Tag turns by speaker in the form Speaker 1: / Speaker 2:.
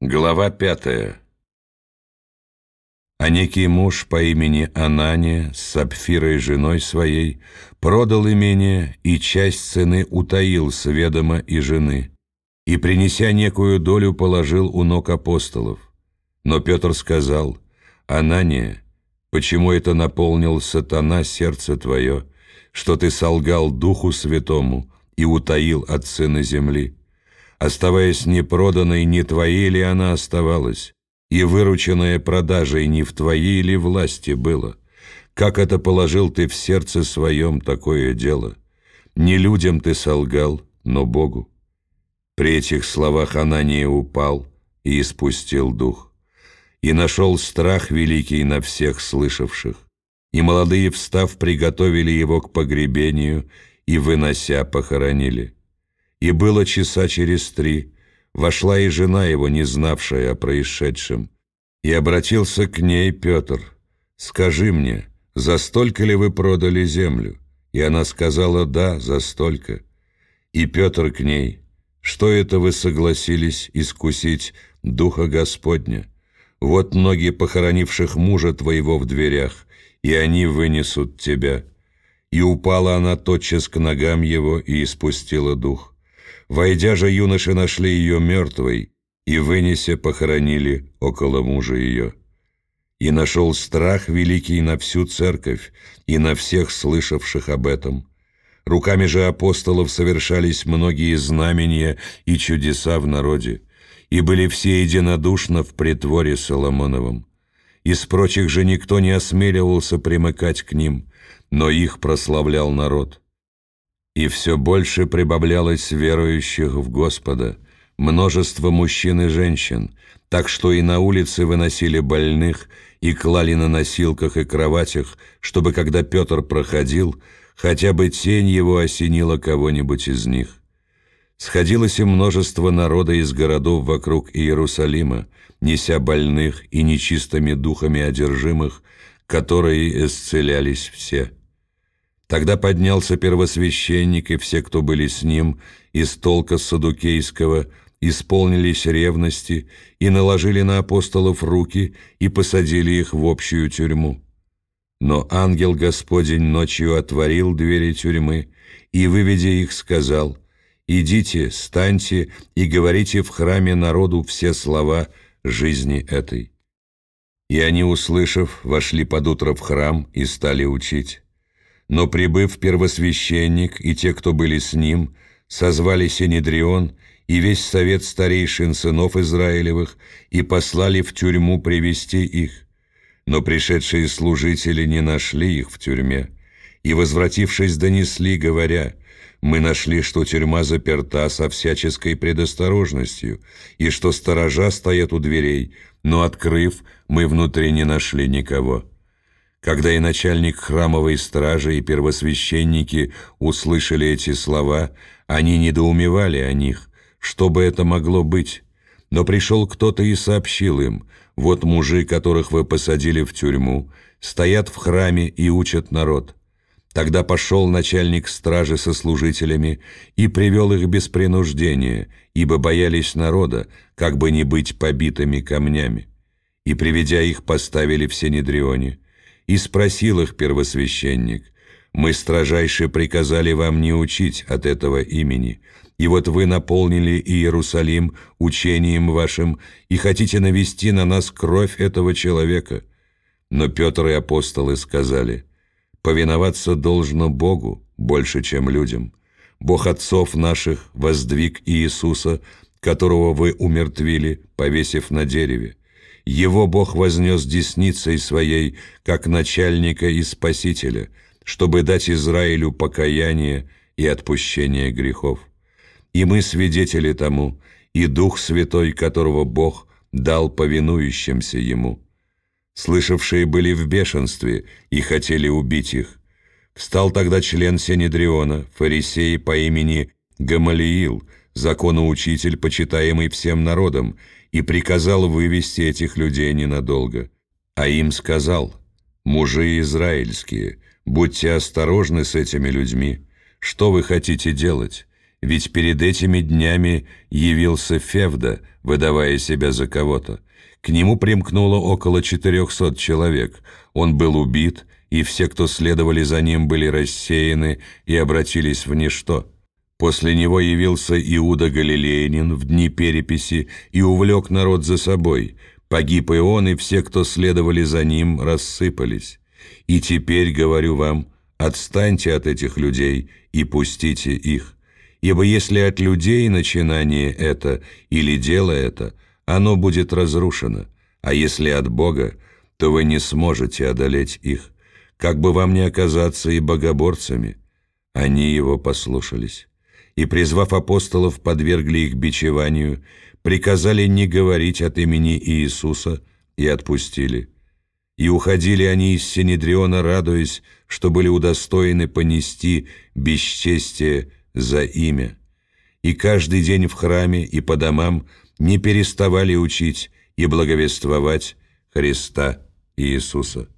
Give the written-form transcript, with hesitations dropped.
Speaker 1: Глава 5. А некий муж по имени Анания с Сапфирой женой своей продал имение и часть цены утаил с ведома и жены, и, принеся некую долю, положил у ног апостолов. Но Петр сказал: «Анания, почему это наполнил сатана сердце твое, что ты солгал Духу Святому и утаил от сына земли? Оставаясь непроданной, не твоей ли она оставалась, и вырученная продажей не в твоей ли власти было? Как это положил ты в сердце своем такое дело? Не людям ты солгал, но Богу». При этих словах Анания упал и испустил дух. И нашел страх великий на всех слышавших. И молодые, встав, приготовили его к погребению, и, вынося, похоронили. И было часа через 3, вошла и жена его, не знавшая о происшедшем. И обратился к ней Петр: «Скажи мне, за столько ли вы продали землю?» И она сказала: «Да, за столько». И Петр к ней: «Что это вы согласились искусить Духа Господня? Вот ноги похоронивших мужа твоего в дверях, и они вынесут тебя». И упала она тотчас к ногам его и испустила дух. Войдя же, юноши нашли ее мертвой, и, вынеся, похоронили около мужа ее. И нашел страх великий на всю церковь и на всех слышавших об этом. Руками же апостолов совершались многие знамения и чудеса в народе, и были все единодушно в притворе Соломоновом. Из прочих же никто не осмеливался примыкать к ним, но их прославлял народ. И все больше прибавлялось верующих в Господа, множество мужчин и женщин, так что и на улице выносили больных и клали на носилках и кроватях, чтобы, когда Петр проходил, хотя бы тень его осенила кого-нибудь из них. Сходилось и множество народа из городов вокруг Иерусалима, неся больных и нечистыми духами одержимых, которые исцелялись все. Тогда поднялся первосвященник, и все, кто были с ним, из толка саддукейского, исполнились ревности и наложили на апостолов руки и посадили их в общую тюрьму. Но ангел Господень ночью отворил двери тюрьмы и, выведя их, сказал: «Идите, станьте и говорите в храме народу все слова жизни этой». И они, услышав, вошли под утро в храм и стали учить. Но, прибыв первосвященник и те, кто были с ним, созвали Синедрион и весь совет старейшин сынов Израилевых и послали в тюрьму привести их. Но пришедшие служители не нашли их в тюрьме, и, возвратившись, донесли, говоря: «Мы нашли, что тюрьма заперта со всяческой предосторожностью, и что сторожа стоят у дверей, но, открыв, мы внутри не нашли никого». Когда и начальник храмовой стражи, и первосвященники услышали эти слова, они недоумевали о них, что бы это могло быть. Но пришел кто-то и сообщил им: «Вот мужи, которых вы посадили в тюрьму, стоят в храме и учат народ». Тогда пошел начальник стражи со служителями и привел их без принуждения, ибо боялись народа, как бы не быть побитыми камнями. И, приведя их, поставили в Синедрионе. И спросил их первосвященник: «Мы строжайше приказали вам не учить от этого имени, и вот вы наполнили Иерусалим учением вашим и хотите навести на нас кровь этого человека». Но Петр и апостолы сказали: «Повиноваться должно Богу больше, чем людям. Бог отцов наших воздвиг Иисуса, которого вы умертвили, повесив на дереве. Его Бог вознес десницей своей, как начальника и спасителя, чтобы дать Израилю покаяние и отпущение грехов. И мы свидетели тому, и Дух Святой, которого Бог дал повинующимся Ему». Слышавшие были в бешенстве и хотели убить их. Встал тогда член Синедриона, фарисей по имени Гамалиил, законоучитель, почитаемый всем народом, и приказал вывести этих людей ненадолго. А им сказал: «Мужи израильские, будьте осторожны с этими людьми. Что вы хотите делать? Ведь перед этими днями явился Февда, выдавая себя за кого-то. К нему примкнуло около 400 человек. Он был убит, и все, кто следовали за ним, были рассеяны и обратились в ничто. После него явился Иуда Галилеянин в дни переписи и увлек народ за собой. Погиб и он, и все, кто следовали за ним, рассыпались. И теперь, говорю вам, отстаньте от этих людей и пустите их. Ибо если от людей начинание это или дело это, оно будет разрушено, а если от Бога, то вы не сможете одолеть их. Как бы вам ни оказаться и богоборцами, они его послушались. И, призвав апостолов, подвергли их бичеванию, приказали не говорить от имени Иисуса и отпустили. И уходили они из Синедриона, радуясь, что были удостоены понести бесчестие за имя. И каждый день в храме и по домам не переставали учить и благовествовать Христа Иисуса.